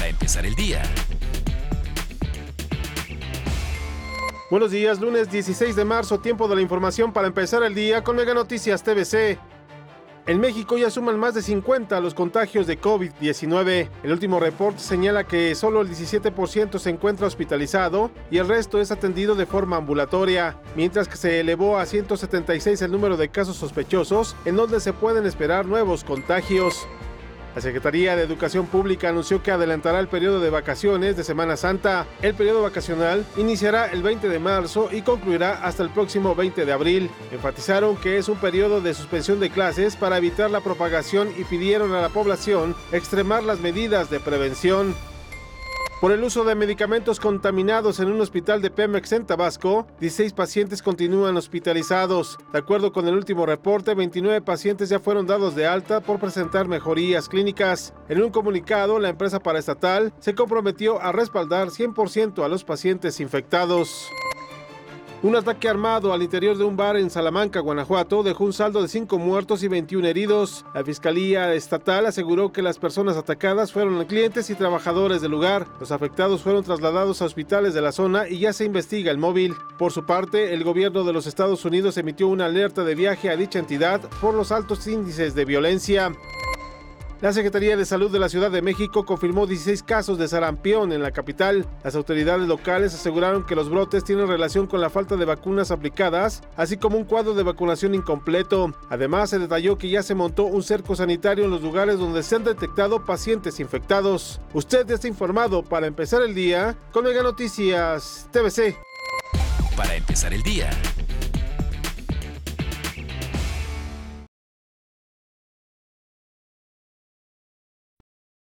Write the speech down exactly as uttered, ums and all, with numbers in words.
para empezar el día. Buenos días, lunes dieciséis de marzo, tiempo de la información para empezar el día con Mega Noticias T V C. En México ya suman más de cincuenta los contagios de COVID diecinueve. El último reporte señala que solo el diecisiete por ciento se encuentra hospitalizado y el resto es atendido de forma ambulatoria, mientras que se elevó a ciento setenta y seis el número de casos sospechosos en donde se pueden esperar nuevos contagios. La Secretaría de Educación Pública anunció que adelantará el periodo de vacaciones de Semana Santa. El periodo vacacional iniciará el veinte de marzo y concluirá hasta el próximo veinte de abril. Enfatizaron que es un periodo de suspensión de clases para evitar la propagación y pidieron a la población extremar las medidas de prevención. Por el uso de medicamentos contaminados en un hospital de Pemex en Tabasco, dieciséis pacientes continúan hospitalizados. De acuerdo con el último reporte, veintinueve pacientes ya fueron dados de alta por presentar mejorías clínicas. En un comunicado, la empresa paraestatal se comprometió a respaldar cien por ciento a los pacientes infectados. Un ataque armado al interior de un bar en Salamanca, Guanajuato, dejó un saldo de cinco muertos y veintiún heridos. La Fiscalía Estatal aseguró que las personas atacadas fueron clientes y trabajadores del lugar. Los afectados fueron trasladados a hospitales de la zona y ya se investiga el móvil. Por su parte, el gobierno de los Estados Unidos emitió una alerta de viaje a dicha entidad por los altos índices de violencia. La Secretaría de Salud de la Ciudad de México confirmó dieciséis casos de sarampión en la capital. Las autoridades locales aseguraron que los brotes tienen relación con la falta de vacunas aplicadas, así como un cuadro de vacunación incompleto. Además, se detalló que ya se montó un cerco sanitario en los lugares donde se han detectado pacientes infectados. Usted está informado para empezar el día con Mega Noticias T V C. Para empezar el día.